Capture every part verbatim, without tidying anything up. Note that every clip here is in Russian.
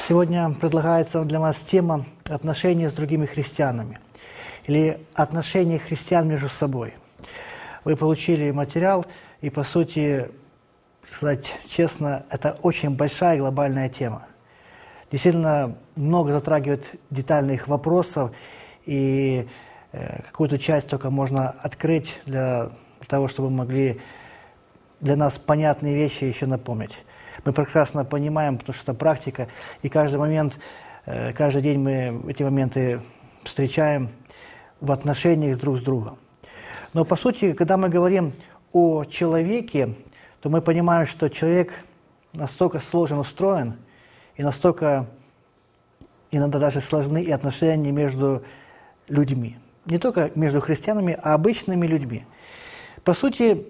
Сегодня предлагается для вас тема отношения с другими христианами или отношения христиан между собой. Вы получили материал, и, по сути, сказать честно, это очень большая глобальная тема. Действительно, много затрагивает детальных вопросов, и э, какую-то часть только можно открыть для того, чтобы могли для нас понятные вещи еще напомнить. Мы прекрасно понимаем, потому что это практика, и каждый момент, э, каждый день мы эти моменты встречаем в отношениях друг с другом. Но, по сути, когда мы говорим о человеке, то мы понимаем, что человек настолько сложно устроен, и настолько иногда даже сложны и отношения между людьми. Не только между христианами, а обычными людьми. По сути,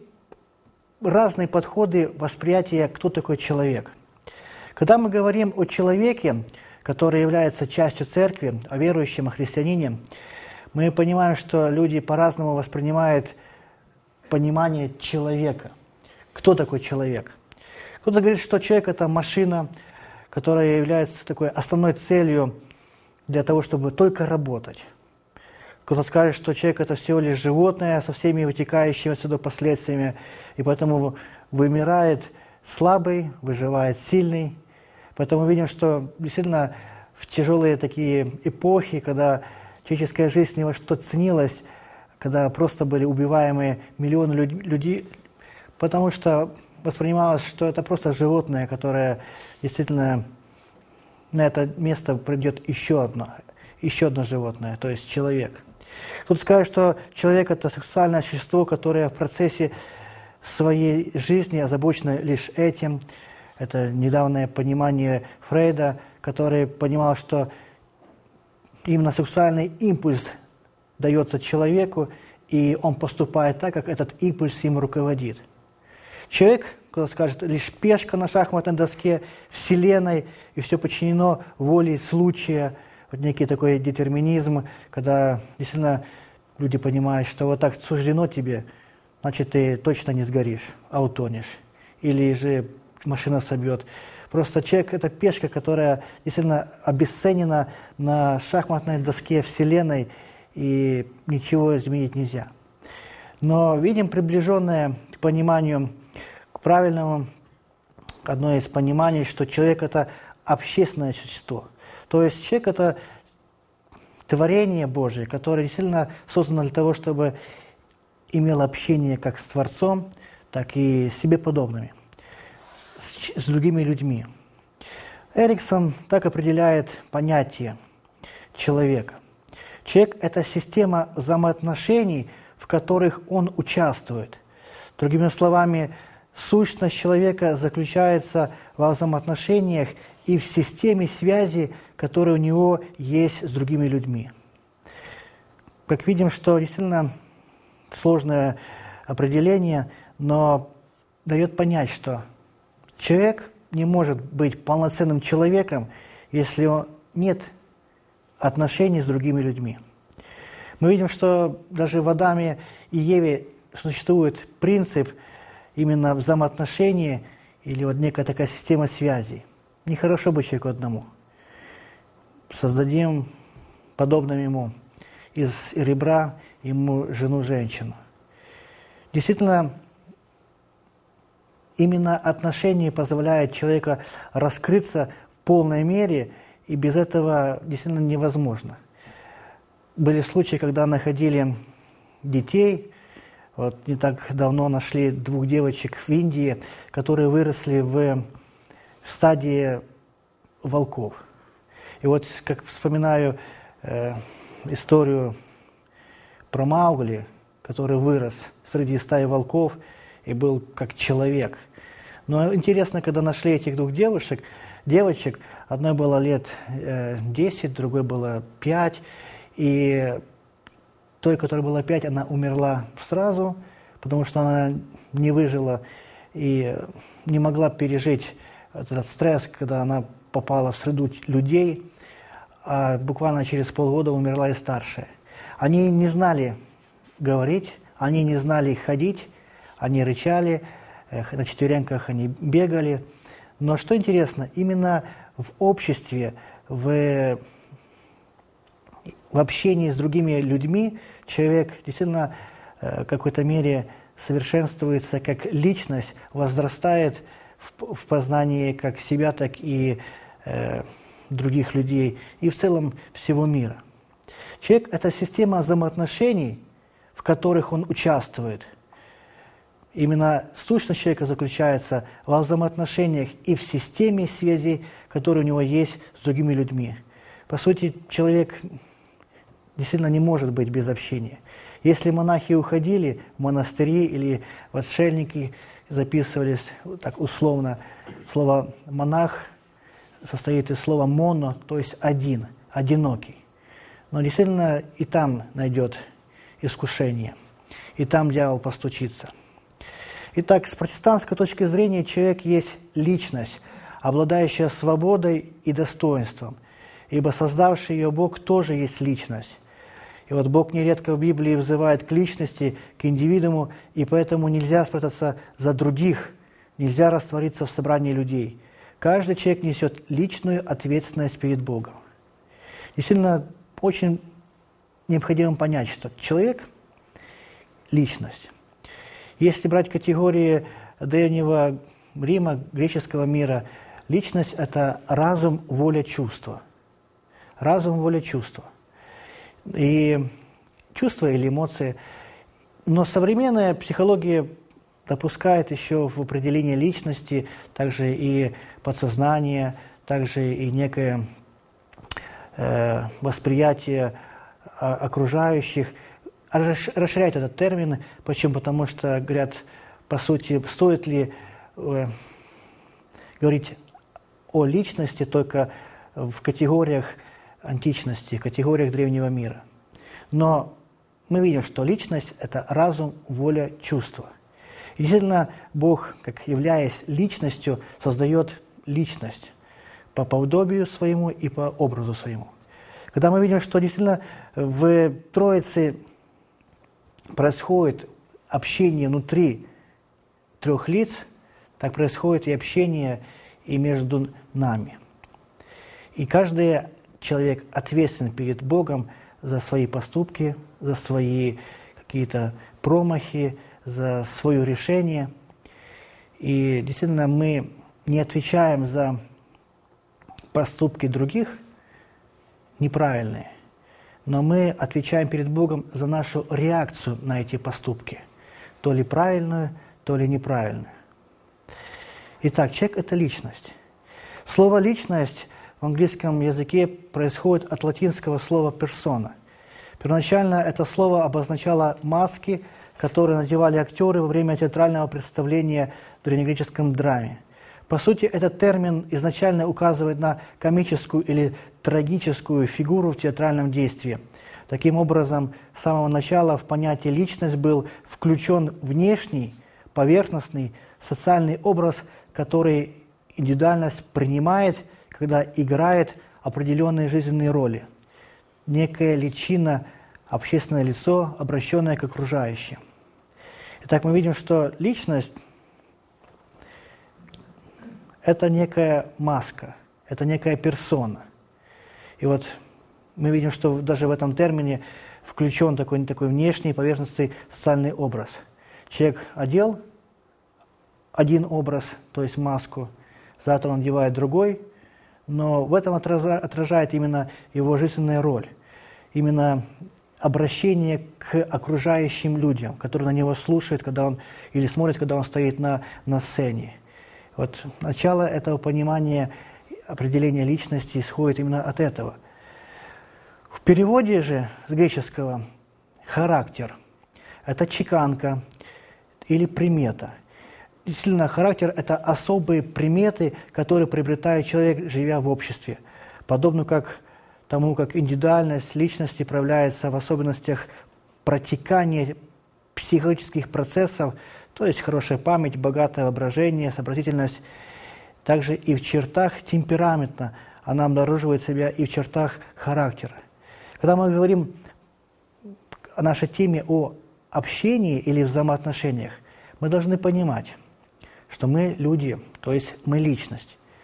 разные подходы восприятия, кто такой человек. Когда мы говорим о человеке, который является частью церкви, о верующем, о христианине, мы понимаем, что люди по-разному воспринимают понимание человека. Кто такой человек? Кто-то говорит, что человек – это машина, которая является такой основной целью для того, чтобы только работать. Кто-то скажет, что человек – это всего лишь животное со всеми вытекающими отсюда последствиями, и поэтому вымирает слабый, выживает сильный. Поэтому мы видим, что действительно в тяжелые такие эпохи, когда человеческая жизнь ни во что ценилась, когда просто были убиваемы миллионы людей, потому что воспринималось, что это просто животное, которое действительно на это место придет еще одно, еще одно животное, то есть человек. Кто-то скажет, что человек – это сексуальное существо, которое в процессе своей жизни озабочено лишь этим. Это недавнее понимание Фрейда, который понимал, что именно сексуальный импульс дается человеку, и он поступает так, как этот импульс им руководит. Человек, кто-то скажет, лишь пешка на шахматной доске Вселенной, и все подчинено воле случая. Вот некий такой детерминизм, когда действительно люди понимают, что вот так суждено тебе, значит, ты точно не сгоришь, а утонешь. Или же машина собьет. Просто человек – это пешка, которая действительно обесценена на шахматной доске Вселенной, и ничего изменить нельзя. Но видим приближенное к пониманию, к правильному, одно из пониманий, что человек – это общественное существо. То есть человек – это творение Божие, которое действительно создано для того, чтобы имело общение как с Творцом, так и с себе подобными, с, с другими людьми. Эриксон так определяет понятие человека. Человек – это система взаимоотношений, в которых он участвует. Другими словами, сущность человека заключается во взаимоотношениях и в системе связи, которая у него есть с другими людьми. Как видим, что действительно сложное определение, но дает понять, что человек не может быть полноценным человеком, если он нет отношений с другими людьми. Мы видим, что даже в Адаме и Еве существует принцип именно взаимоотношений или вот некая такая система связей. Нехорошо быть человеку одному. Создадим подобным ему из ребра ему жену-женщину. Действительно, именно отношения позволяют человеку раскрыться в полной мере, и без этого действительно невозможно. Были случаи, когда находили детей. Вот не так давно нашли двух девочек в Индии, которые выросли в стадии волков. И вот, как вспоминаю э, историю про Маугли, который вырос среди стаи волков и был как человек. Но интересно, когда нашли этих двух девушек, девочек, одной было лет э, десять, другой было пять, и той, которой было пять, она умерла сразу, потому что она не выжила и не могла пережить этот стресс, когда она попала в среду людей, а буквально через полгода умерла и старшая. Они не знали говорить, они не знали ходить, они рычали, на четвереньках они бегали. Но что интересно, именно в обществе, в, в общении с другими людьми человек действительно в какой-то мере совершенствуется как личность, возрастает в, в познании как себя, так и э, других людей, и в целом всего мира. Человек – это система взаимоотношений, в которых он участвует. Именно сущность человека заключается во взаимоотношениях и в системе связей, которые у него есть с другими людьми. По сути, человек действительно не может быть без общения. Если монахи уходили в монастыри или в отшельники, записывались так условно, слово «монах» состоит из слова «моно», то есть «один», «одинокий». Но действительно и там найдет искушение, и там дьявол постучится. Итак, с протестантской точки зрения человек есть личность, обладающая свободой и достоинством, ибо создавший ее Бог тоже есть личность. И вот Бог нередко в Библии взывает к личности, к индивидууму, и поэтому нельзя спрятаться за других, нельзя раствориться в собрании людей. Каждый человек несет личную ответственность перед Богом. Действительно, очень необходимо понять, что человек – личность. Если брать категории древнего Рима, греческого мира, личность – это разум, воля, чувство. Разум, воля, чувство. И чувства или эмоции. Но современная психология допускает еще в определении личности также и подсознание, также и некое э, восприятие окружающих. Расширяет этот термин. Почему? Потому что, говорят, по сути, стоит ли э, говорить о личности только в категориях античности, категориях древнего мира. Но мы видим, что личность – это разум, воля, чувство. И действительно, Бог, как являясь личностью, создает личность по подобию своему и по образу своему. Когда мы видим, что действительно в Троице происходит общение внутри трех лиц, так происходит и общение и между нами. И каждый человек ответственен перед Богом за свои поступки, за свои какие-то промахи, за свое решение. И действительно мы не отвечаем за поступки других неправильные, но мы отвечаем перед Богом за нашу реакцию на эти поступки, то ли правильную, то ли неправильную. Итак, человек – это личность. Слово «личность» в английском языке происходит от латинского слова «персона». Первоначально это слово обозначало маски, которые надевали актеры во время театрального представления в древнегреческом драме. По сути, этот термин изначально указывает на комическую или трагическую фигуру в театральном действии. Таким образом, с самого начала в понятие «личность» был включен внешний, поверхностный, социальный образ, который индивидуальность принимает, когда играет определенные жизненные роли. Некая личина, общественное лицо, обращенное к окружающим. Итак, мы видим, что личность – это некая маска, это некая персона. И вот мы видим, что даже в этом термине включен такой, такой внешний, поверхностный социальный образ. Человек одел один образ, то есть маску, завтра он одевает другой, но в этом отражает именно его жизненная роль, именно обращение к окружающим людям, которые на него слушают, когда он, или смотрят, когда он стоит на, на сцене. Вот начало этого понимания, определения личности исходит именно от этого. В переводе же с греческого «характер» – это чеканка или примета. Действительно, характер – это особые приметы, которые приобретает человек, живя в обществе, подобно как тому, как индивидуальность личности проявляется в особенностях протекания психологических процессов, то есть хорошая память, богатое воображение, сообразительность, также и в чертах темперамента, она обнаруживает себя и в чертах характера. Когда мы говорим о нашей теме о общении или взаимоотношениях, мы должны понимать, что мы люди, то есть мы личность.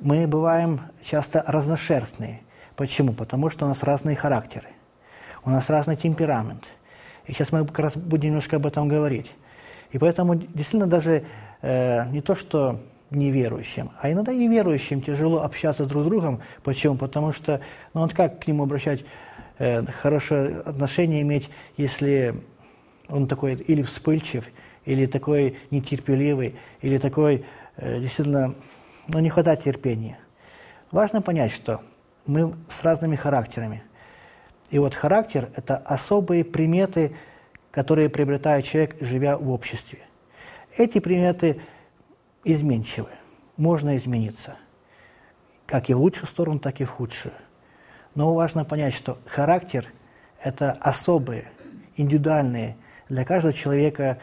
мы бываем часто разношерстные. Почему? Потому что у нас разные характеры, у нас разный темперамент. И сейчас мы как раз будем немножко об этом говорить. И поэтому действительно даже э, не то, что неверующим, а иногда и верующим тяжело общаться друг с другом. Почему? Потому что, ну вот как к нему обращать э, хорошее отношение иметь, если он такой или вспыльчив, или такой нетерпеливый, или такой э, действительно, ну не хватает терпения. Важно понять, что мы с разными характерами. И вот характер – это особые приметы, которые приобретает человек, живя в обществе. Эти приметы изменчивы, можно измениться, как и в лучшую сторону, так и в худшую. Но важно понять, что характер – это особые, индивидуальные для каждого человека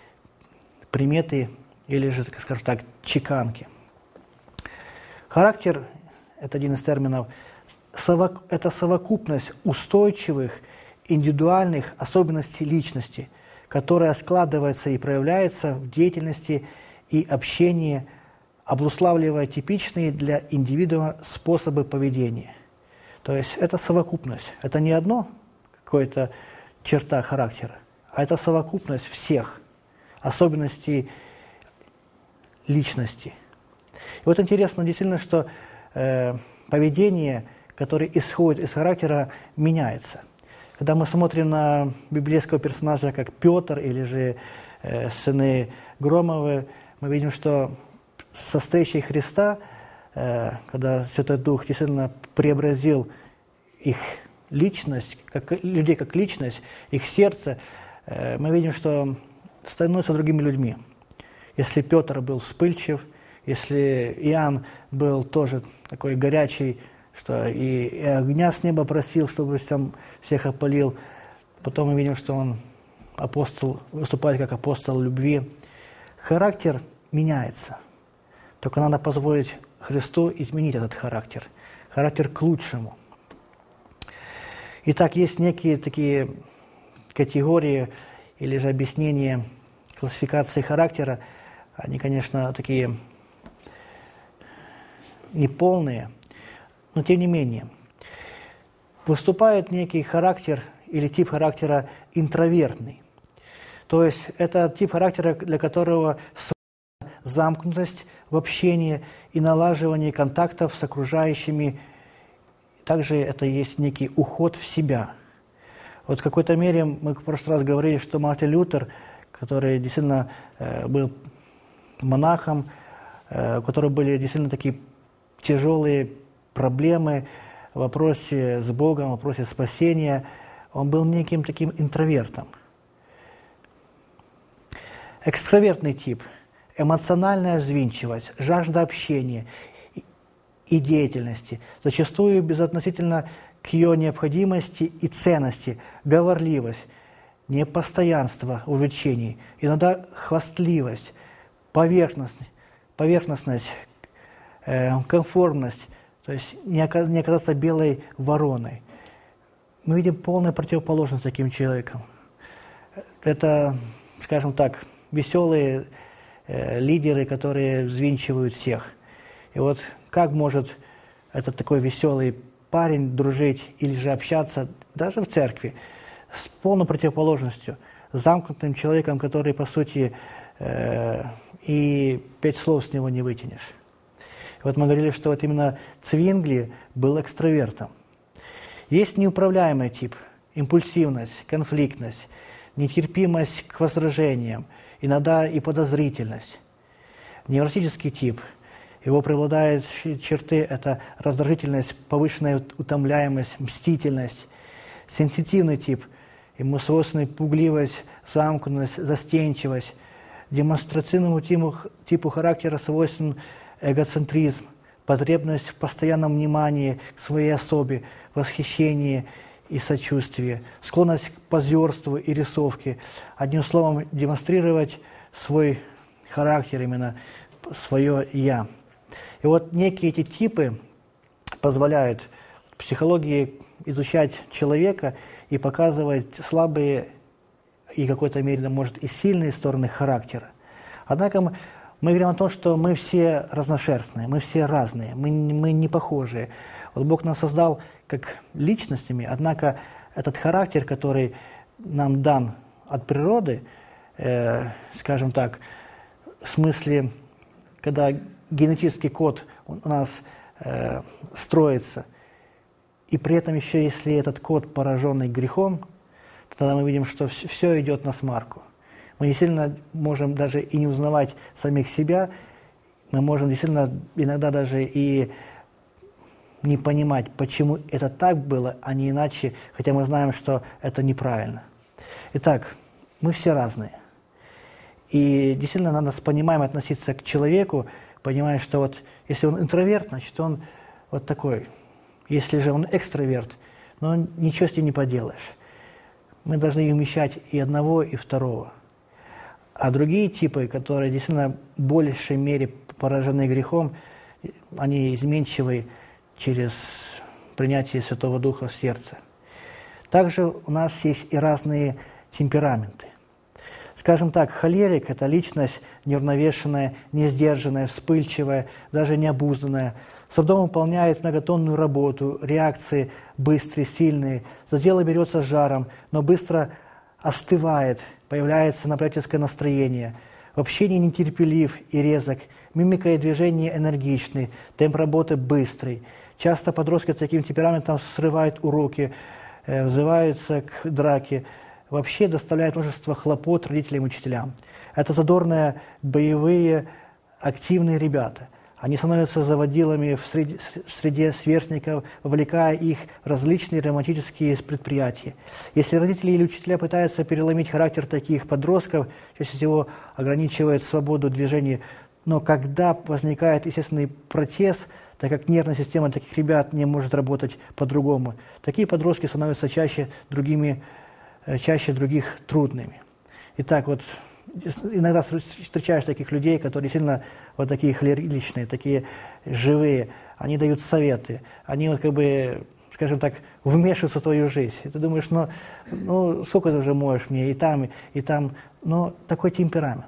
приметы или же, скажем так, чеканки. Характер – это один из терминов, это совокупность устойчивых, индивидуальных особенностей личности, которая складывается и проявляется в деятельности и общении, обуславливая типичные для индивидуума способы поведения. То есть это совокупность, это не одно какое-то черта характера, а это совокупность всех особенностей личности. И вот интересно действительно, что э, поведение, которое исходит из характера, меняется. Когда мы смотрим на библейского персонажа, как Петр или же э, сыны Громовы, мы видим, что со встречей Христа, э, когда Святой Дух действительно преобразил их личность, как, людей как личность, их сердце, э, мы видим, что становятся другими людьми. Если Петр был вспыльчив, если Иоанн был тоже такой горячий, что и, и огня с неба просил, чтобы сам всех опалил. Потом мы видим, что он апостол, выступает как апостол любви. Характер меняется. Только надо позволить Христу изменить этот характер. Характер к лучшему. Итак, есть некие такие категории или же объяснения классификации характера. Они, конечно, такие неполные. Но тем не менее, выступает некий характер или тип характера интровертный. То есть это тип характера, для которого замкнутость в общении и налаживании контактов с окружающими. Также это есть некий уход в себя. Вот в какой-то мере мы в прошлый раз говорили, что Мартин Лютер, который действительно э, был монахом, э, у которого были действительно такие тяжелые проблемы в вопросе с Богом, в вопросе спасения, он был неким таким интровертом. Экстравертный тип – эмоциональная взвинчивость, жажда общения и деятельности, зачастую безотносительно к ее необходимости и ценности, говорливость, непостоянство увлечений, иногда хвастливость, поверхностность, поверхностность э, конформность, то есть не оказаться белой вороной. Мы видим полную противоположность таким человеком. Это, скажем так, веселые э, лидеры, которые взвинчивают всех. И вот как может этот такой веселый парень дружить или же общаться даже в церкви с полной противоположностью, с замкнутым человеком, который, по сути, э, и пять слов с него не вытянешь. Вот мы говорили, что вот именно Цвингли был экстравертом. Есть неуправляемый тип, импульсивность, конфликтность, нетерпимость к возражениям, иногда и подозрительность. Невротический тип, его преобладают черты – это раздражительность, повышенная утомляемость, мстительность. Сенситивный тип, ему свойственны пугливость, замкнутость, застенчивость. Демонстративному типу, типу характера свойствен эгоцентризм, потребность в постоянном внимании к своей особе, восхищении и сочувствии, склонность к позерству и рисовке. Одним словом, демонстрировать свой характер, именно свое «я». И вот некие эти типы позволяют психологии изучать человека и показывать слабые и в какой-то мере, может, и сильные стороны характера. Однако Мы говорим о том, что мы все разношерстные, мы все разные, мы, мы не похожие. Вот Бог нас создал как личностями, однако этот характер, который нам дан от природы, э, скажем так, в смысле, когда генетический код у нас э, строится, и при этом еще, если этот код пораженный грехом, то тогда мы видим, что все идет на смарку. Мы действительно можем даже и не узнавать самих себя, мы можем действительно иногда даже и не понимать, почему это так было, а не иначе, хотя мы знаем, что это неправильно. Итак, мы все разные. И действительно надо с пониманием относиться к человеку, понимая, что вот если он интроверт, значит он вот такой. Если же он экстраверт, ну ничего с ним не поделаешь. Мы должны умещать и одного, и второго. А другие типы, которые действительно в большей мере поражены грехом, они изменчивы через принятие Святого Духа в сердце. Также у нас есть и разные темпераменты. Скажем так, холерик – это личность неуравновешенная, несдержанная, вспыльчивая, даже необузданная. С трудом выполняет многотонную работу, реакции быстрые, сильные. За дело берется с жаром, но быстро остывает, появляется напряженное настроение. В общении нетерпелив и резок, мимика и движения энергичны, темп работы быстрый. Часто подростки с таким темпераментом срывают уроки, э, взываются к драке, вообще доставляют множество хлопот родителям и учителям. Это задорные, боевые, активные ребята. Они становятся заводилами в среде, в среде сверстников, вовлекая их в различные романтические предприятия. Если родители или учителя пытаются переломить характер таких подростков, чаще всего ограничивают свободу движения, но когда возникает естественный протест, так как нервная система таких ребят не может работать по-другому, такие подростки становятся чаще, другими, чаще других трудными. Итак, вот иногда встречаешь таких людей, которые сильно вот такие холеричные, такие живые, они дают советы, они вот как бы, скажем так, вмешиваются в твою жизнь. И ты думаешь, ну, ну сколько ты уже можешь мне и там, и там, но такой темперамент.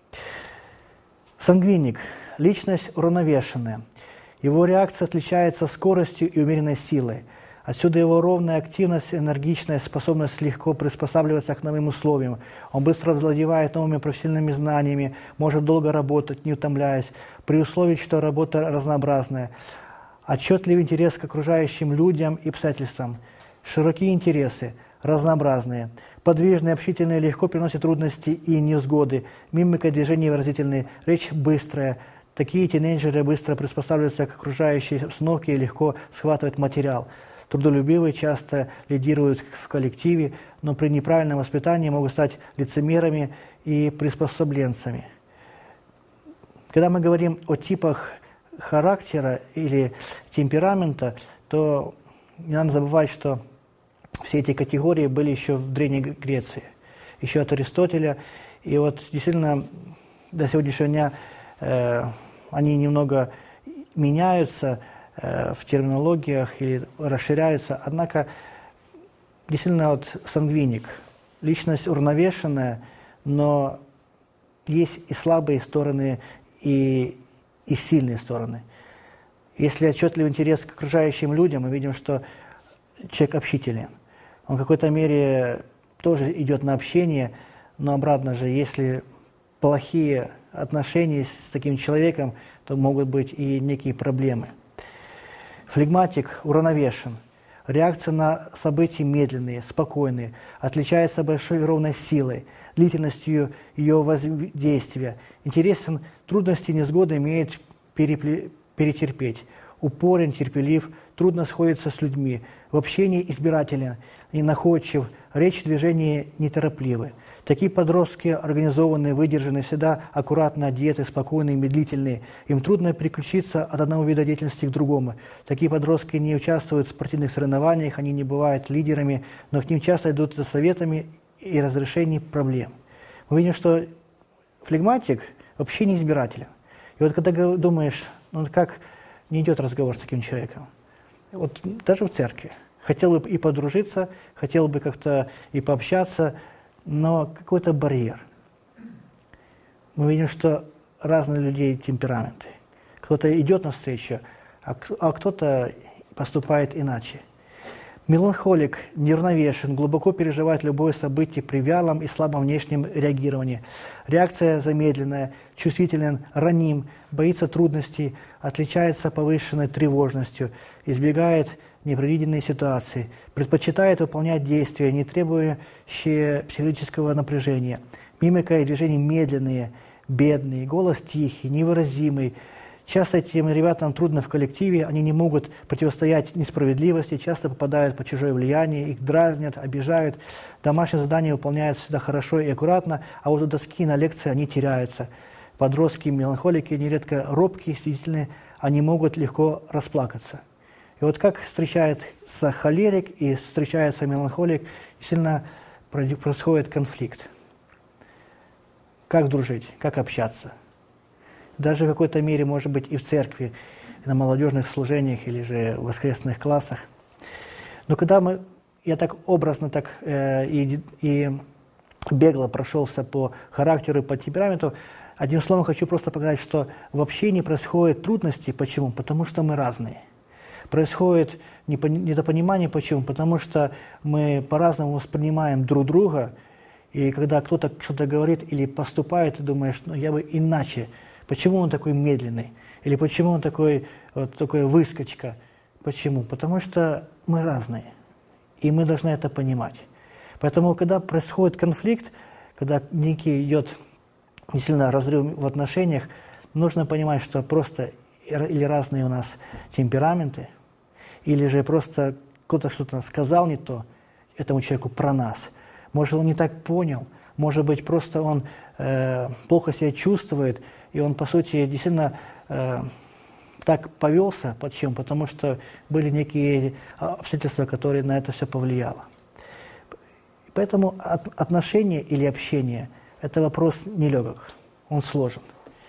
Сангвиник – личность уравновешенная. Его реакция отличается скоростью и умеренной силой. Отсюда его ровная активность, энергичная способность легко приспосабливаться к новым условиям. Он быстро владевает новыми профессиональными знаниями, может долго работать, не утомляясь, при условии, что работа разнообразная. Отчетливый интерес к окружающим людям и обстоятельствам. Широкие интересы, разнообразные. Подвижные, общительные, легко переносят трудности и невзгоды. Мимика, движения выразительные, речь быстрая. Такие тинейджеры быстро приспосабливаются к окружающей обстановке и легко схватывают материал. Трудолюбивые часто лидируют в коллективе, но при неправильном воспитании могут стать лицемерами и приспособленцами. Когда мы говорим о типах характера или темперамента, то не надо забывать, что все эти категории были еще в Древней Греции, еще от Аристотеля. И вот действительно до сегодняшнего дня э, они немного меняются э, в терминологиях или расширяются. Однако действительно вот сангвиник, личность уравновешенная, но есть и слабые стороны, и, и сильные стороны. Если отчетливый интерес к окружающим людям, мы видим, что человек общителен. Он в какой-то мере тоже идет на общение, но обратно же, если плохие отношения с таким человеком, то могут быть и некие проблемы. Флегматик уравновешен. Реакция на события медленные, спокойные, отличается большой и ровной силой, длительностью ее воздействия. Интересен, трудности и невзгоды имеет перепле... перетерпеть. Упорен, терпелив, трудно сходится с людьми. В общении избирателен, ненаходчив, речь, движения неторопливы. Такие подростки организованные, выдержанные, всегда аккуратно одеты, спокойные, медлительные. Им трудно переключиться от одного вида деятельности к другому. Такие подростки не участвуют в спортивных соревнованиях, они не бывают лидерами, но к ним часто идут за советами и разрешением проблем. Мы видим, что флегматик вообще не избирателен. И вот когда думаешь, ну как не идет разговор с таким человеком, вот даже в церкви. Хотел бы и подружиться, хотел бы как-то и пообщаться, но какой-то барьер. Мы видим, что разные людей темпераменты. Кто-то идет навстречу, а, а кто-то поступает иначе. Меланхолик неравновешен, глубоко переживает любое событие при вялом и слабом внешнем реагировании. Реакция замедленная, чувствителен, раним, боится трудностей, отличается повышенной тревожностью, избегает непредвиденные ситуации, предпочитает выполнять действия, не требующие психологического напряжения. Мимика и движения медленные, бедные, голос тихий, невыразимый. Часто этим ребятам трудно в коллективе, они не могут противостоять несправедливости, часто попадают под чужое влияние, их дразнят, обижают. Домашние задания выполняют всегда хорошо и аккуратно, а вот у доски на лекции они теряются. Подростки, меланхолики нередко робкие, стеснительные, они могут легко расплакаться. И вот как встречается холерик и встречается меланхолик, сильно происходит конфликт. Как дружить, как общаться? Даже в какой-то мере, может быть, и в церкви, на молодежных служениях или же в воскресных классах. Но когда мы, я так образно так э, и, и бегло прошелся по характеру и по темпераменту, одним словом хочу просто показать, что в общении происходят трудности. Почему? Потому что мы разные. Происходит недопонимание. Почему? Потому что мы по-разному воспринимаем друг друга, и когда кто-то что-то говорит или поступает, ты думаешь, ну я бы иначе. Почему он такой медленный? Или почему он такой, вот, такой выскочка? Почему? Потому что мы разные, и мы должны это понимать. Поэтому, когда происходит конфликт, когда некий идет действительно разрыв в отношениях, нужно понимать, что просто или разные у нас темпераменты, или же просто кто-то что-то сказал не то этому человеку про нас. Может, он не так понял, может быть, просто он э, плохо себя чувствует, и он, по сути, действительно э, так повелся, под чем? Потому что были некие обстоятельства, которые на это все повлияло. Поэтому от, отношения или общение – это вопрос нелегок, он сложен.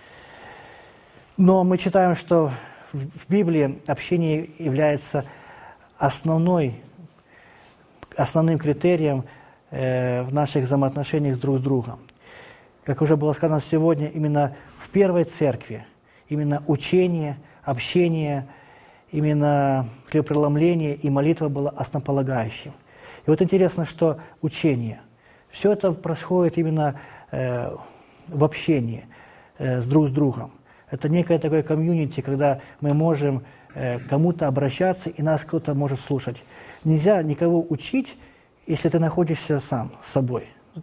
Но мы читаем, что в, в Библии общение является основной, основным критерием э, в наших взаимоотношениях друг с другом. Как уже было сказано сегодня, именно в первой церкви, именно учение, общение, именно хлебопреломление и молитва было основополагающим. И вот интересно, что учение, все это происходит именно э, в общении э, с друг с другом. Это некое такое комьюнити, когда мы можем э, кому-то обращаться, и нас кто-то может слушать. Нельзя никого учить, если ты находишься сам с собой.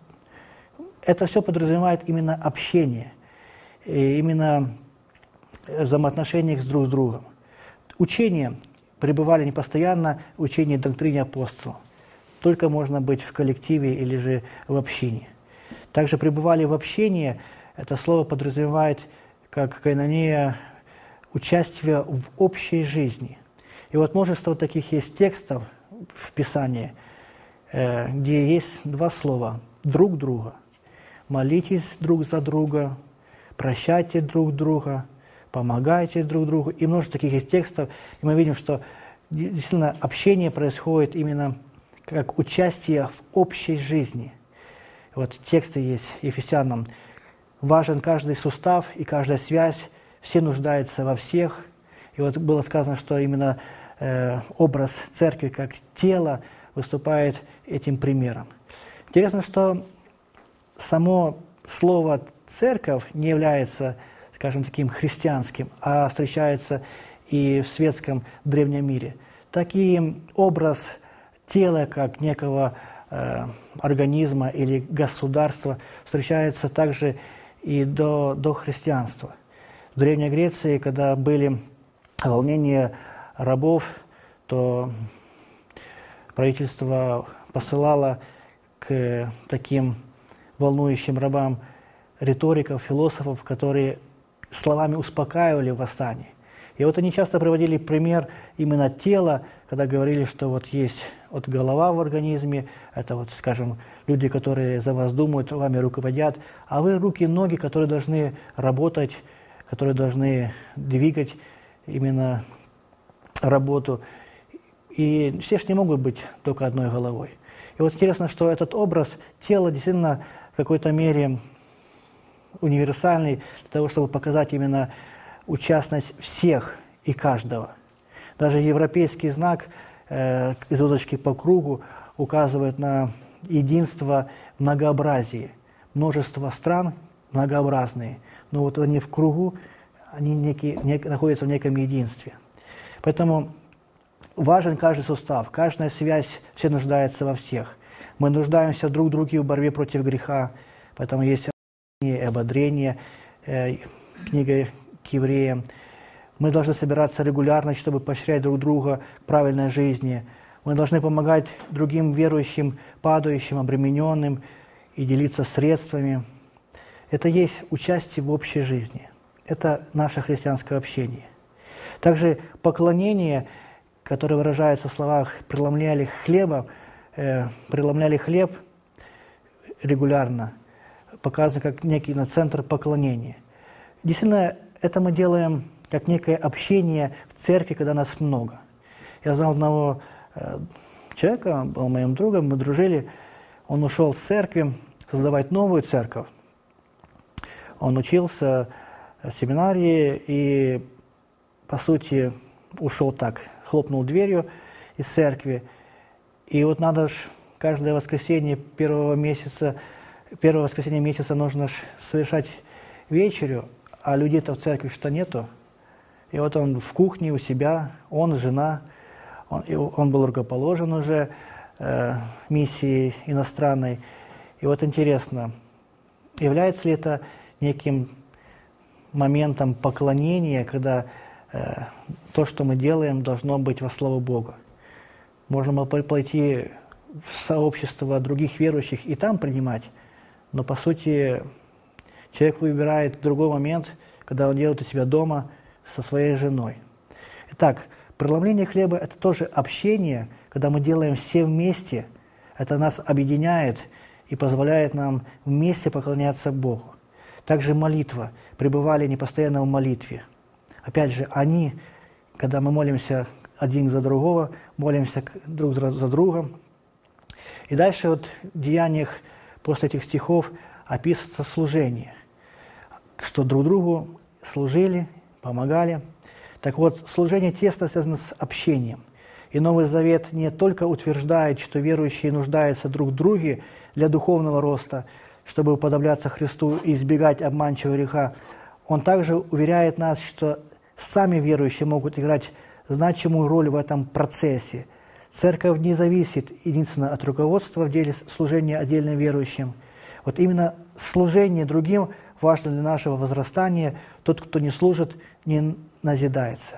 Это все подразумевает именно общение, и именно взаимоотношения с друг с другом. Учения пребывали не постоянно, учение доктрине апостолов. Только можно быть в коллективе или же в общине. Также пребывали в общении, это слово подразумевает, как кайнонея, участие в общей жизни. И вот множество таких есть текстов в Писании, где есть два слова «друг друга». Молитесь друг за друга, прощайте друг друга, помогайте друг другу. И множество таких есть текстов. И мы видим, что действительно общение происходит именно как участие в общей жизни. Вот тексты есть Ефесянам. Важен каждый сустав и каждая связь, все нуждаются во всех. И вот было сказано, что именно э, образ церкви как тело выступает этим примером. Интересно, что само слово «церковь» не является, скажем, таким христианским, а встречается и в светском древнем мире. Такой образ тела, как некого э, организма или государства, встречается также и до, до христианства. В Древней Греции, когда были волнения рабов, то правительство посылало к таким волнующим рабам риториков, философов, которые словами успокаивали восстание. И вот они часто приводили пример именно тела, когда говорили, что вот есть вот голова в организме, это вот, скажем, люди, которые за вас думают, вами руководят, а вы руки и ноги, которые должны работать, которые должны двигать именно работу. И все же не могут быть только одной головой. И вот интересно, что этот образ тела действительно в какой-то мере универсальный для того, чтобы показать именно участность всех и каждого. Даже европейский знак э, звездочки по кругу указывает на единство в многообразии. Множество стран многообразные, но вот они в кругу, они некие, нек, находятся в неком единстве. Поэтому важен каждый сустав, каждая связь, все нуждаются во всех. Мы нуждаемся друг в друге в борьбе против греха, поэтому есть ободрение, э, книга к евреям. Мы должны собираться регулярно, чтобы поощрять друг друга к правильной жизни. Мы должны помогать другим верующим, падающим, обремененным и делиться средствами. Это есть участие в общей жизни. Это наше христианское общение. Также поклонение, которое выражается в словах «преломляли хлеба», э, «преломляли хлеб» регулярно, показано как некий на центр поклонения. Действительно, это мы делаем как некое общение в церкви, когда нас много. Я знал одного э, человека, он был моим другом, мы дружили, он ушел с церкви создавать новую церковь. Он учился в семинарии и, по сути, ушел так, хлопнул дверью из церкви. И вот надо ж каждое воскресенье первого месяца, первое воскресенье месяца нужно ж совершать вечерю, а людей-то в церкви что нету. И вот он в кухне у себя, он, жена, он, он был рукоположен уже э, миссией иностранной. И вот интересно, является ли это неким моментом поклонения, когда э, то, что мы делаем, должно быть во славу Бога. Можно пойти в сообщество других верующих и там принимать, но по сути человек выбирает другой момент, когда он делает у себя дома со своей женой. Итак, преломление хлеба – это тоже общение, когда мы делаем все вместе, это нас объединяет и позволяет нам вместе поклоняться Богу. Также молитва. Пребывали непостоянно в молитве. Опять же, они, когда мы молимся один за другого, молимся друг за другом. И дальше вот в деяниях после этих стихов описывается служение, что друг другу служили, помогали. Так вот, служение тесно связано с общением. И Новый Завет не только утверждает, что верующие нуждаются друг в друге для духовного роста, чтобы уподобляться Христу и избегать обманчивого греха, он также уверяет нас, что сами верующие могут играть значимую роль в этом процессе. Церковь не зависит единственно от руководства в деле служения отдельным верующим. Вот именно служение другим важно для нашего возрастания. Тот, кто не служит, не назидается.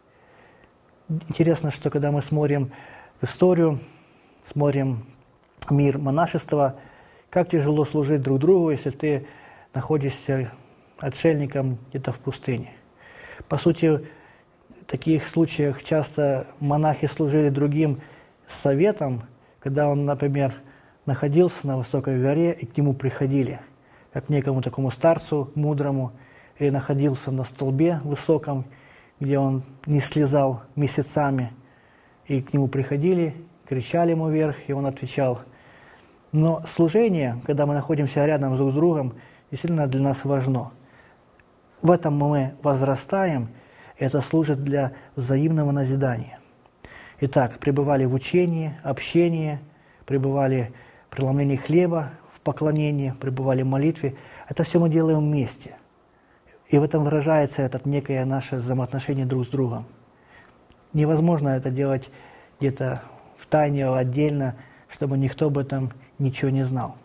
Интересно, что когда мы смотрим в историю, смотрим мир монашества, как тяжело служить друг другу, если ты находишься отшельником где-то в пустыне. По сути, в таких случаях часто монахи служили другим советом, когда он, например, находился на высокой горе, и к нему приходили, как к некому такому старцу мудрому, или находился на столбе высоком, где он не слезал месяцами, и к нему приходили, кричали ему вверх, и он отвечал. Но служение, когда мы находимся рядом друг с другом, действительно для нас важно. В этом мы возрастаем, и это служит для взаимного назидания. Итак, пребывали в учении, общении, пребывали в преломлении хлеба, в поклонении, пребывали в молитве. Это все мы делаем вместе. И в этом выражается это некое наше взаимоотношение друг с другом. Невозможно это делать где-то в тайне, отдельно, чтобы никто об этом ничего не знал.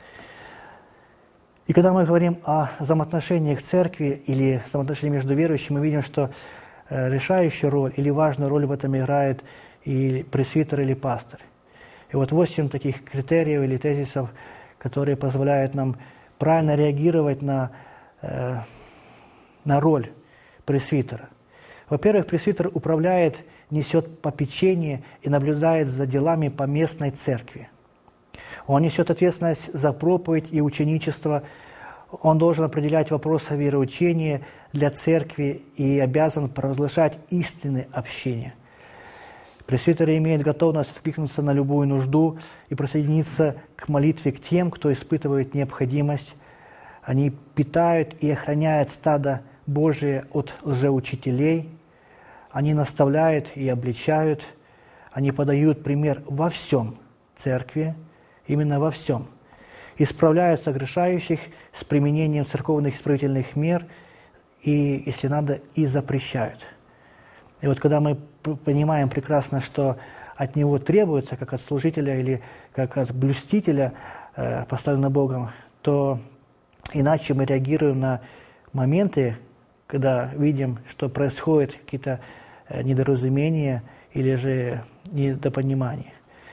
И когда мы говорим о взаимоотношениях в церкви или взаимоотношениях между верующими, мы видим, что э, решающую роль или важную роль в этом играет или пресвитер, или пастор. И вот восемь таких критериев или тезисов, которые позволяют нам правильно реагировать на, э, на роль пресвитера. Во-первых, пресвитер управляет, несет попечение и наблюдает за делами поместной церкви. Он несет ответственность за проповедь и ученичество. Он должен определять вопросы вероучения для церкви и обязан провозглашать истины общения. Пресвитер имеет готовность откликнуться на любую нужду и присоединиться к молитве к тем, кто испытывает необходимость. Они питают и охраняют стадо Божие от лжеучителей, они наставляют и обличают, они подают пример во всем церкви, именно во всем, исправляют согрешающих с применением церковных исправительных мер и, если надо, и запрещают. И вот когда мы понимаем прекрасно, что от него требуется, как от служителя или как от блюстителя, э, поставленного Богом, то иначе мы реагируем на моменты, когда видим, что происходят какие-то э, недоразумения или же недопонимания.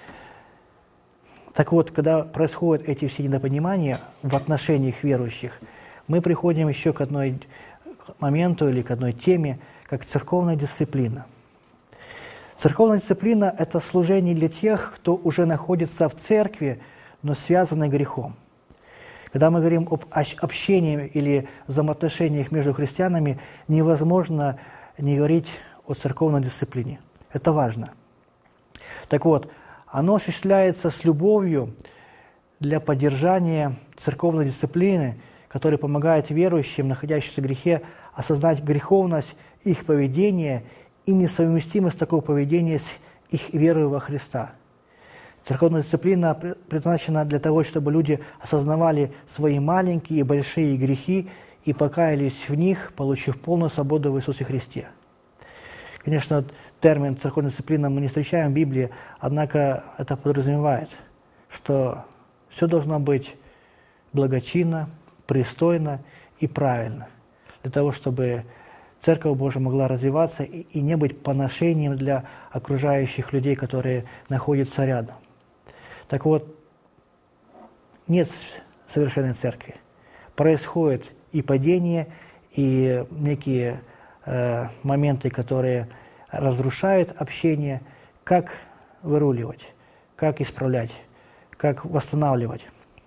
Так вот, когда происходят эти все недопонимания в отношениях верующих, мы приходим еще к одной моменту или к одной теме, как церковная дисциплина. Церковная дисциплина – это служение для тех, кто уже находится в церкви, но связаны грехом. Когда мы говорим об общении или взаимоотношениях между христианами, невозможно не говорить о церковной дисциплине. Это важно. Так вот, оно осуществляется с любовью для поддержания церковной дисциплины, которая помогает верующим, находящимся в грехе, осознать греховность их поведения и несовместимость такого поведения с их верой во Христа. Церковная дисциплина предназначена для того, чтобы люди осознавали свои маленькие и большие грехи и покаялись в них, получив полную свободу в Иисусе Христе. Конечно, термин «церковная дисциплина» мы не встречаем в Библии, однако это подразумевает, что все должно быть благочинно, пристойно и правильно, для того, чтобы Церковь Божия могла развиваться и, и не быть поношением для окружающих людей, которые находятся рядом. Так вот, нет совершенной церкви. Происходит и падение, и некие э, моменты, которые разрушают общение. Как выруливать, как исправлять, как восстанавливать.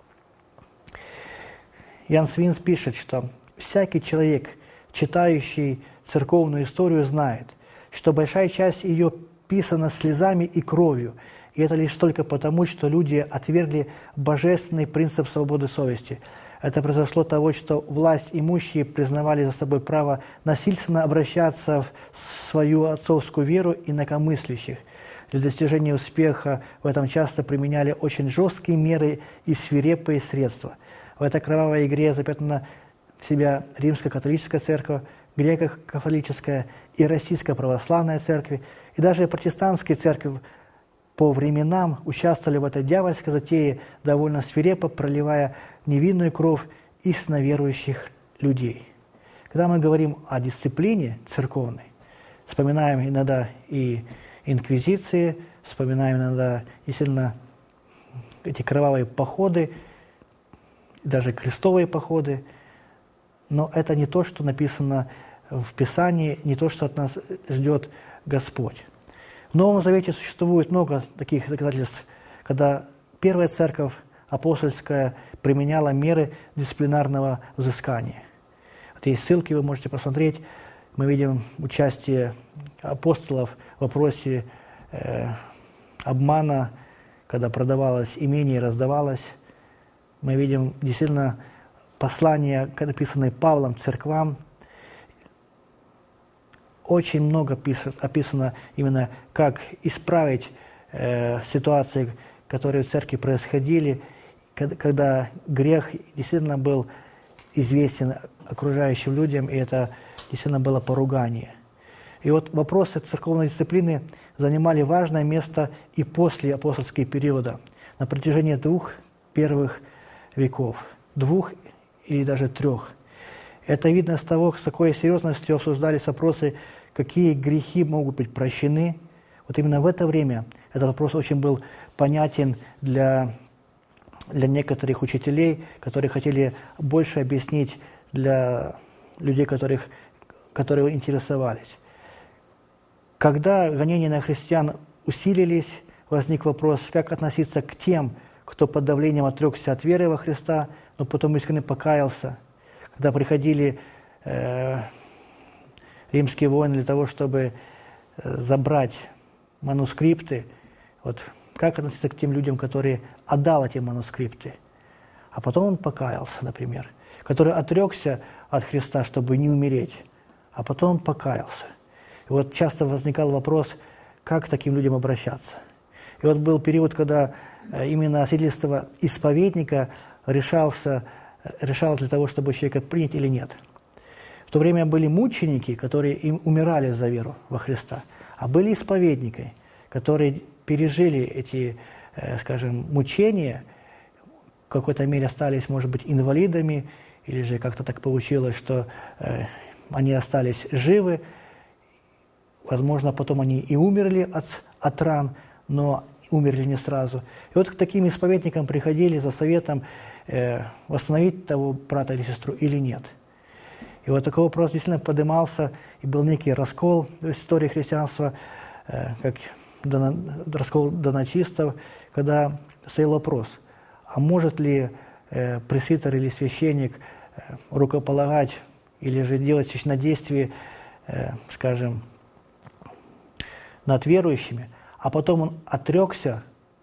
Ян Свинс пишет, что всякий человек, читающий церковную историю, знает, что большая часть ее писана слезами и кровью, и это лишь только потому, что люди отвергли божественный принцип свободы совести. Это произошло от того, что власть имущие признавали за собой право насильственно обращаться в свою отцовскую веру инакомыслящих. Для достижения успеха в этом часто применяли очень жесткие меры и свирепые средства. В этой кровавой игре запятнана себя Римская католическая церковь, греко-католическая и российская православная церковь, и даже протестантские церкви по временам участвовали в этой дьявольской затее, довольно свирепо проливая невинную кровь истинно верующих людей. Когда мы говорим о дисциплине церковной, вспоминаем иногда и инквизиции, вспоминаем иногда действительно эти кровавые походы, даже крестовые походы, но это не то, что написано в Писании, не то, что от нас ждет Господь. В Новом Завете существует много таких доказательств, когда первая церковь апостольская применяла меры дисциплинарного взыскания. Вот есть ссылки, вы можете посмотреть. Мы видим участие апостолов в вопросе э, обмана, когда продавалось имение и раздавалось. Мы видим действительно послания, написанные Павлом церквам. Очень много описано именно, как исправить э, ситуации, которые в церкви происходили, когда, когда грех действительно был известен окружающим людям, и это действительно было поругание. И вот вопросы церковной дисциплины занимали важное место и после апостольского периода, на протяжении двух первых веков, двух или даже трех. Это видно с того, с какой серьезностью обсуждались вопросы, какие грехи могут быть прощены. Вот именно в это время этот вопрос очень был понятен для, для некоторых учителей, которые хотели больше объяснить для людей, которых, которые интересовались. Когда гонения на христиан усилились, возник вопрос, как относиться к тем, кто под давлением отрекся от веры во Христа, но потом искренне покаялся. Когда приходили э, римские воины для того, чтобы э, забрать манускрипты, вот как относиться к тем людям, которые отдал эти манускрипты, а потом он покаялся, например. который отрекся от Христа, чтобы не умереть, а потом покаялся. И вот часто возникал вопрос, как к таким людям обращаться. И вот был период, когда именно свидетельство исповедника решался, решалось для того, чтобы человека принять или нет. В то время были мученики, которые им умирали за веру во Христа, а были исповедники, которые пережили эти, скажем, мучения, в какой-то мере остались, может быть, инвалидами, или же как-то так получилось, что э, они остались живы. Возможно, потом они и умерли от, от ран, но умерли не сразу. И вот к таким исповедникам приходили за советом, э, восстановить того брата или сестру или нет. И вот такой вопрос действительно поднимался, и был некий раскол в истории христианства, э, как дона, раскол донатистов, когда стоял вопрос, а может ли э, пресвитер или священник э, рукополагать или же делать священнодействие, э, скажем, над верующими, а потом он отрекся,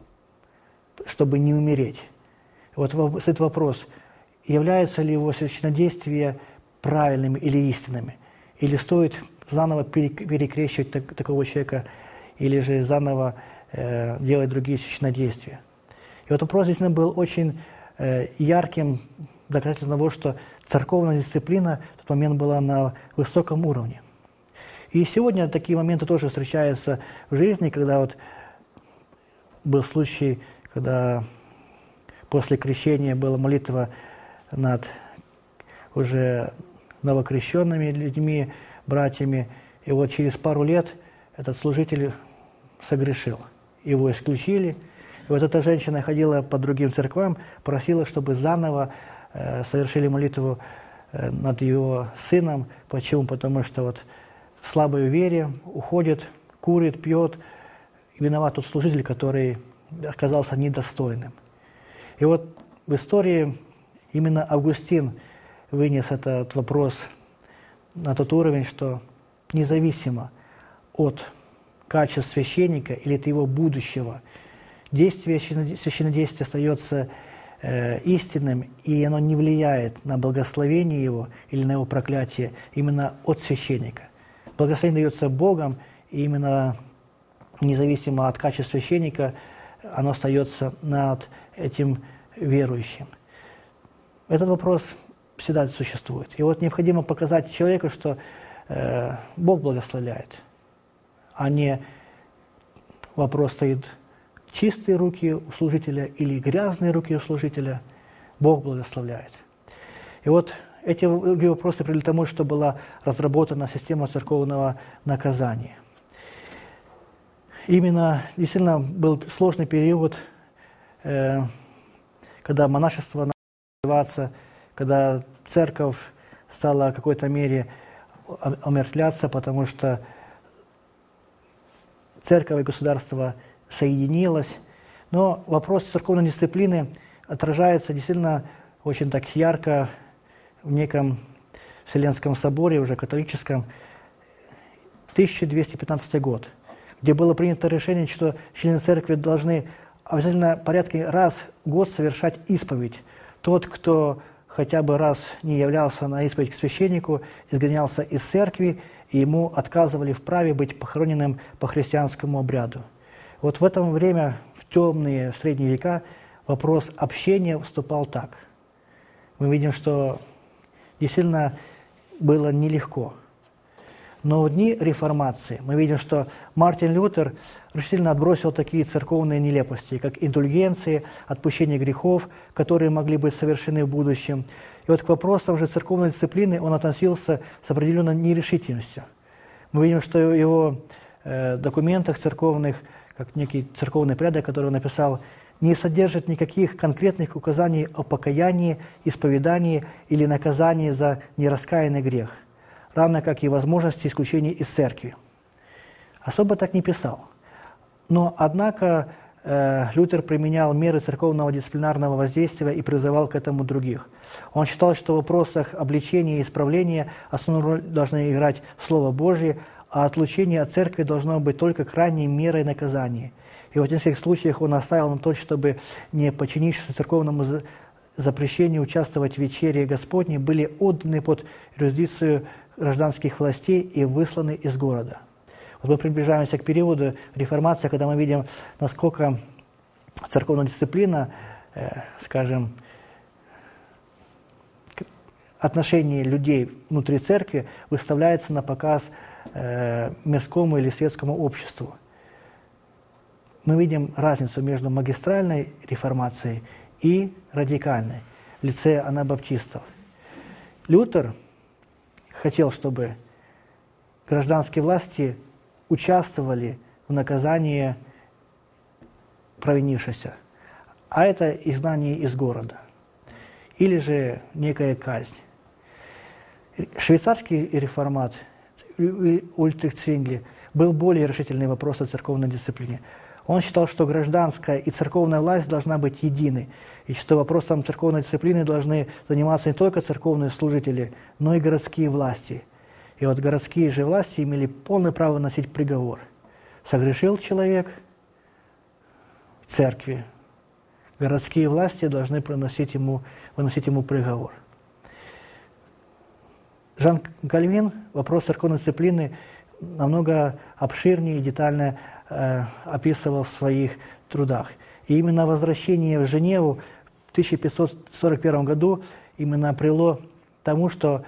чтобы не умереть. И вот стоит вопрос, является ли его священнодействие правильными или истинными, или стоит заново перекрещивать так, такого человека, или же заново э, делать другие священнодействия. И вот вопрос действительно был очень э, ярким доказательством того, что церковная дисциплина в тот момент была на высоком уровне. И сегодня такие моменты тоже встречаются в жизни, когда вот был случай, когда после крещения была молитва над уже новокрещенными людьми, братьями, и вот через пару лет этот служитель согрешил. Его исключили. И вот эта женщина ходила по другим церквам, просила, чтобы заново э, совершили молитву э, над его сыном. Почему? Потому что вот слабой в вере уходит, курит, пьет. И виноват тот служитель, который оказался недостойным. И вот в истории именно Августин вынес этот вопрос на тот уровень, что независимо от качеств священника или от его будущего, действие священнодействия остается э, истинным, и оно не влияет на благословение его или на его проклятие именно от священника. Благословение дается Богом, и именно независимо от качества священника, оно остается над этим верующим. Этот вопрос всегда существует. И вот необходимо показать человеку, что э, Бог благословляет, а не вопрос стоит чистые руки у служителя или грязные руки у служителя. Бог благословляет. И вот эти вопросы привели к тому, что была разработана система церковного наказания. Именно действительно был сложный период, э, когда монашество начало развиваться, когда церковь стала в какой-то мере омертвляться, потому что церковь и государство соединилось. Но вопрос церковной дисциплины отражается действительно очень так ярко в неком Вселенском соборе, уже католическом, тысяча двести пятнадцатый год, где было принято решение, что члены церкви должны обязательно в порядке раз в год совершать исповедь. Тот, кто хотя бы раз не являлся на исповедь к священнику, изгонялся из церкви, и ему отказывали в праве быть похороненным по христианскому обряду. Вот в это время, в темные в средние века, вопрос общения вступал так. Мы видим, что действительно было нелегко. Но в дни реформации мы видим, что Мартин Лютер решительно отбросил такие церковные нелепости, как индульгенции, отпущение грехов, которые могли быть совершены в будущем. И вот к вопросам же церковной дисциплины он относился с определенной нерешительностью. Мы видим, что в его э, документах церковных, как некий церковный порядок, который он написал, не содержит никаких конкретных указаний о покаянии, исповедании или наказании за нераскаянный грех, равно как и возможности исключения из церкви. Особо так не писал. Но, однако, э, Лютер применял меры церковного дисциплинарного воздействия и призывал к этому других. Он считал, что в вопросах обличения и исправления основную роль должны играть Слово Божие, а отлучение от церкви должно быть только крайней мерой наказания. И вот в нескольких случаях он оставил на то, чтобы, не подчинившись церковному запрещение участвовать в вечере Господней были отданы под юрисдикцию гражданских властей и высланы из города. Вот мы приближаемся к периоду реформации, когда мы видим, насколько церковная дисциплина, э, скажем, отношение людей внутри церкви выставляется на показ э, мирскому или светскому обществу. Мы видим разницу между магистральной реформацией и радикальной в лице анабаптистов. Лютер хотел, чтобы гражданские власти участвовали в наказании провинившихся, а это изгнание из города или же некая казнь. Швейцарский реформат Ульрих Цвингли был более решительный вопрос о церковной дисциплине. Он считал, что гражданская и церковная власть должна быть едины, и что вопросом церковной дисциплины должны заниматься не только церковные служители, но и городские власти. И вот городские же власти имели полное право выносить приговор. Согрешил человек в церкви, городские власти должны приносить ему, выносить ему приговор. Жан Кальвин вопрос церковной дисциплины намного обширнее и детально э, описывал в своих трудах. И именно возвращение в Женеву в тысяча пятьсот сорок первом году именно привело к тому, что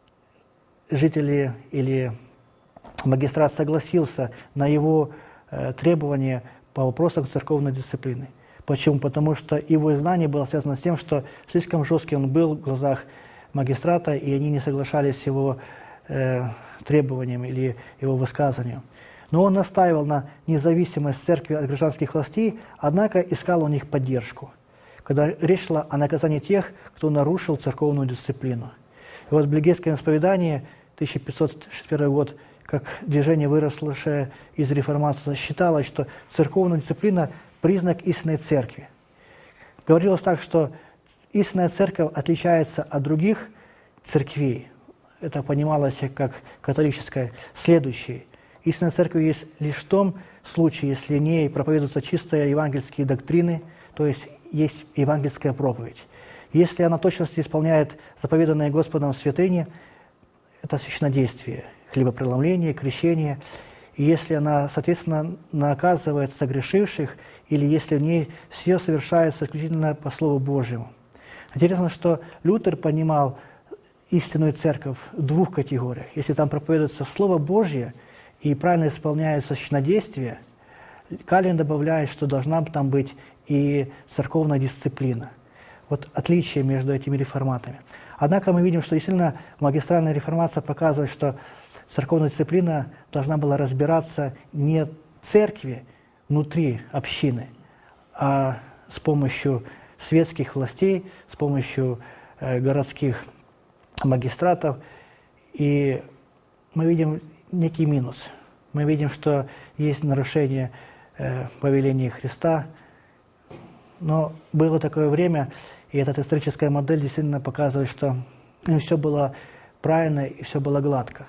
жители или магистрат согласился на его э, требования по вопросам церковной дисциплины. Почему? Потому что его знание было связано с тем, что слишком жесткий он был в глазах магистрата, и они не соглашались с его э, требованиям или его высказыванием. Но он настаивал на независимость церкви от гражданских властей, однако искал у них поддержку, когда речь шла о наказании тех, кто нарушил церковную дисциплину. И вот в Блигейском исповедании тысяча пятьсот шестьдесят первый год, как движение, вырослое из реформации, считалось, что церковная дисциплина – признак истинной церкви. Говорилось так, что истинная церковь отличается от других церквей. Это понималось как католическое. Следующее. Истинная церковь есть лишь в том случае, если в ней проповедуются чистые евангельские доктрины, то есть есть евангельская проповедь. Если она точности исполняет заповеданные Господом святыни, это священнодействие, хлебопреломление, крещение. И если она, соответственно, наказывает согрешивших, или если в ней все совершается исключительно по Слову Божьему. Интересно, что Лютер понимал истинную церковь в двух категориях. Если там проповедуется Слово Божье и правильно исполняется священнодействие, Кальвин добавляет, что должна там быть и церковная дисциплина. Вот отличие между этими реформатами. Однако мы видим, что действительно магистральная реформация показывает, что церковная дисциплина должна была разбираться не в церкви внутри общины, а с помощью светских властей, с помощью э, городских магистратов. И мы видим некий минус. Мы видим, что есть нарушение э, повеления Христа. Но было такое время, и эта историческая модель действительно показывает, что ну, все было правильно и все было гладко.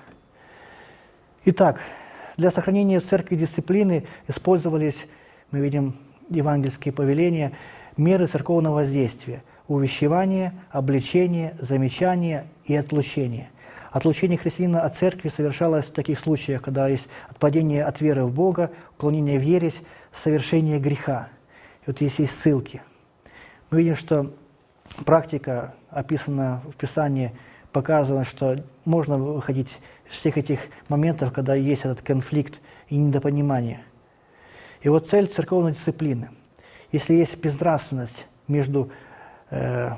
Итак, для сохранения в церкви дисциплины использовались, мы видим, евангельские повеления, меры церковного воздействия: увещевание, обличение, замечание и отлучение. Отлучение христианина от церкви совершалось в таких случаях, когда есть отпадение от веры в Бога, уклонение в ересь, совершение греха. И вот здесь есть ссылки. Мы видим, что практика, описанная в Писании, показывает, что можно выходить из всех этих моментов, когда есть этот конфликт и недопонимание. И вот цель церковной дисциплины. Если есть безнравственность между э,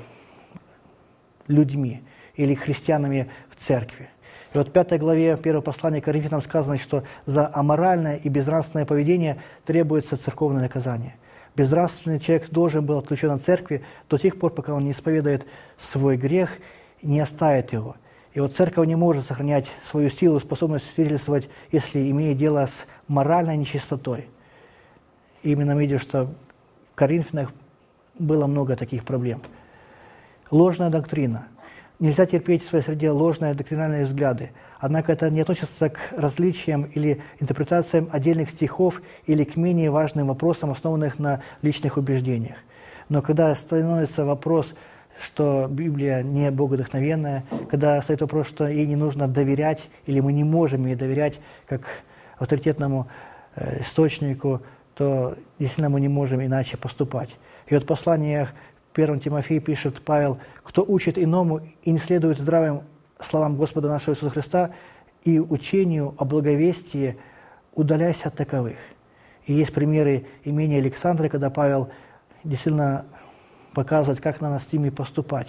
людьми или христианами в церкви. И вот в пятой главе первого послания к Коринфянам сказано, что за аморальное и безнравственное поведение требуется церковное наказание. Безнравственный человек должен был отлучен от церкви до тех пор, пока он не исповедует свой грех и не оставит его. И вот церковь не может сохранять свою силу, способность свидетельствовать, если имеет дело с моральной нечистотой. И именно мы видим, что в Коринфянах было много таких проблем. Ложная доктрина. Нельзя терпеть в своей среде ложные доктринальные взгляды. Однако это не относится к различиям или интерпретациям отдельных стихов или к менее важным вопросам, основанных на личных убеждениях. Но когда становится вопрос что Библия не богодухновенная, когда стоит вопрос, что ей не нужно доверять, или мы не можем ей доверять как авторитетному э, источнику, то действительно мы не можем иначе поступать. И вот в посланиях первому Тимофею пишет Павел: «Кто учит иному и не следует здравым словам Господа нашего Иисуса Христа и учению о благовестии, удаляйся от таковых». И есть примеры имени Александра, когда Павел действительно показывает, как надо с ними поступать.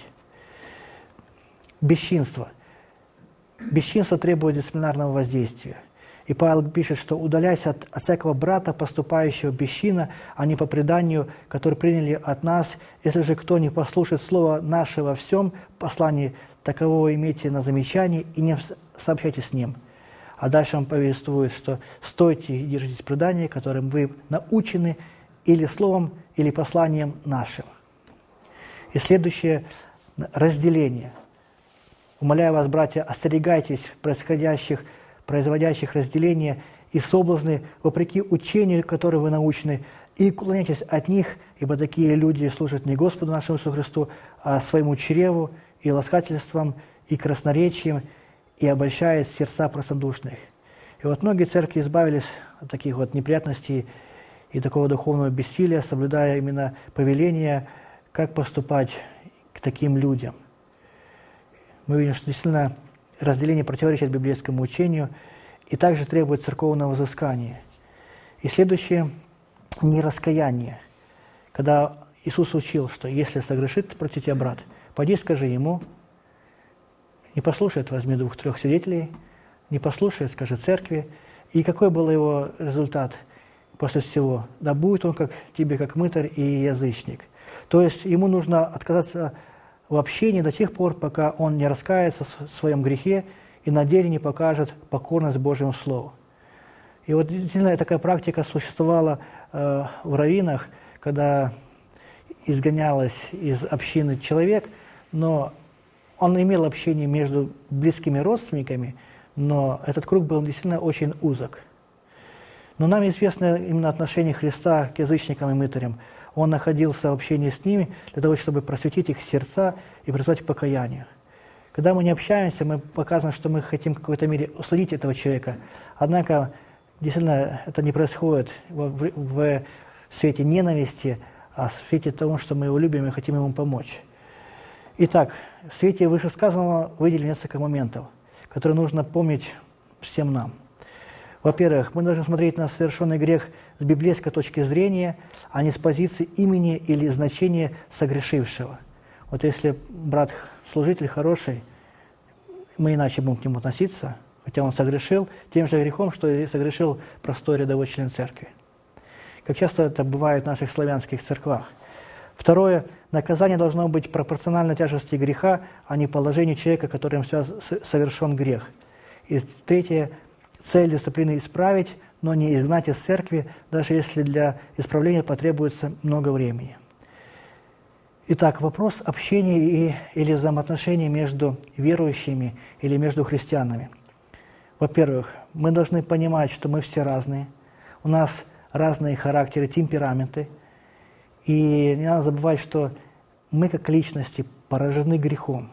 Бесчинство. Бесчинство требует дисциплинарного воздействия. И Павел пишет, что «удаляйся от, от всякого брата, поступающего бесчинно, а не по преданию, который приняли от нас. Если же кто не послушает слова нашего во всем послании, такового имейте на замечании и не сообщайте с ним». А дальше он повествует, что «стойте и держитесь предания, которым вы научены или словом, или посланием нашим». И следующее – разделение. «Умоляю вас, братья, остерегайтесь происходящих, производящих разделения и соблазны, вопреки учению, которое вы научены, и уклоняйтесь от них, ибо такие люди служат не Господу нашему Иисусу Христу, а своему чреву и ласкательствам, и красноречием, и обольщает сердца простодушных». И вот многие церкви избавились от таких вот неприятностей и такого духовного бессилия, соблюдая именно повеление, как поступать к таким людям. Мы видим, что действительно разделение противоречит библейскому учению и также требует церковного взыскания. И следующее – нераскаяние. Когда Иисус учил, что если согрешит против тебя брат, пойди скажи ему, не послушает, возьми двух-трех свидетелей, не послушает, скажи церкви. И какой был его результат после всего? Да будет он как тебе, как мытарь и язычник. То есть ему нужно отказаться в общении до тех пор, пока он не раскается в своем грехе и на деле не покажет покорность Божьему Слову. И вот действительно такая практика существовала э, в раввинах, когда изгонялась из общины человек, но он имел общение между близкими родственниками, но этот круг был действительно очень узок. Но нам известно именно отношение Христа к язычникам и мытарям. Он находился в общении с ними для того, чтобы просветить их сердца и призвать к покаянию. Когда мы не общаемся, мы показываем, что мы хотим в какой-то мере усудить этого человека. Однако, действительно, это не происходит в, в, в свете ненависти, а в свете того, что мы его любим и хотим ему помочь. Итак, в свете вышесказанного выделили несколько моментов, которые нужно помнить всем нам. Во-первых, мы должны смотреть на совершенный грех с библейской точки зрения, а не с позиции имени или значения согрешившего. Вот если брат-служитель хороший, мы иначе будем к нему относиться, хотя он согрешил тем же грехом, что и согрешил простой рядовой член церкви. Как часто это бывает в наших славянских церквах. Второе, наказание должно быть пропорционально тяжести греха, а не положению человека, которым совершен грех. И третье, цель дисциплины исправить, но не изгнать из церкви, даже если для исправления потребуется много времени. Итак, вопрос общения и, или взаимоотношений между верующими или между христианами. Во-первых, мы должны понимать, что мы все разные, у нас разные характеры, темпераменты, и не надо забывать, что мы как личности поражены грехом.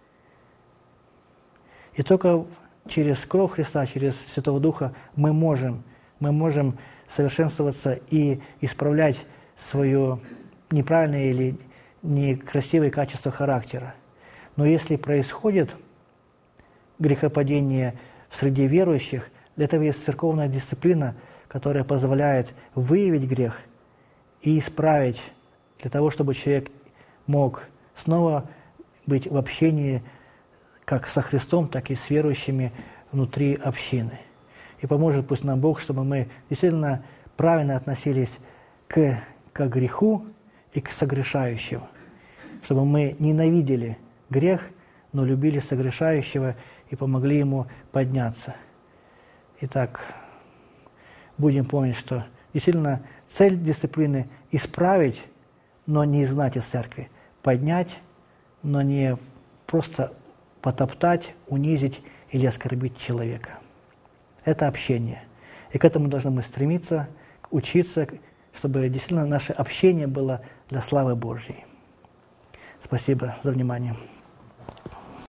И только через кровь Христа, через Святого Духа мы можем, мы можем совершенствоваться и исправлять свое неправильное или некрасивое качество характера. Но если происходит грехопадение в среде верующих, для этого есть церковная дисциплина, которая позволяет выявить грех и исправить, для того, чтобы человек мог снова быть в общении как со Христом, так и с верующими внутри общины. И поможет пусть нам Бог, чтобы мы действительно правильно относились к, к греху и к согрешающему, чтобы мы ненавидели грех, но любили согрешающего и помогли ему подняться. Итак, будем помнить, что действительно цель дисциплины – исправить, но не изгнать из церкви, поднять, но не просто потоптать, унизить или оскорбить человека. Это общение. И к этому должны мы стремиться, учиться, чтобы действительно наше общение было для славы Божьей. Спасибо за внимание.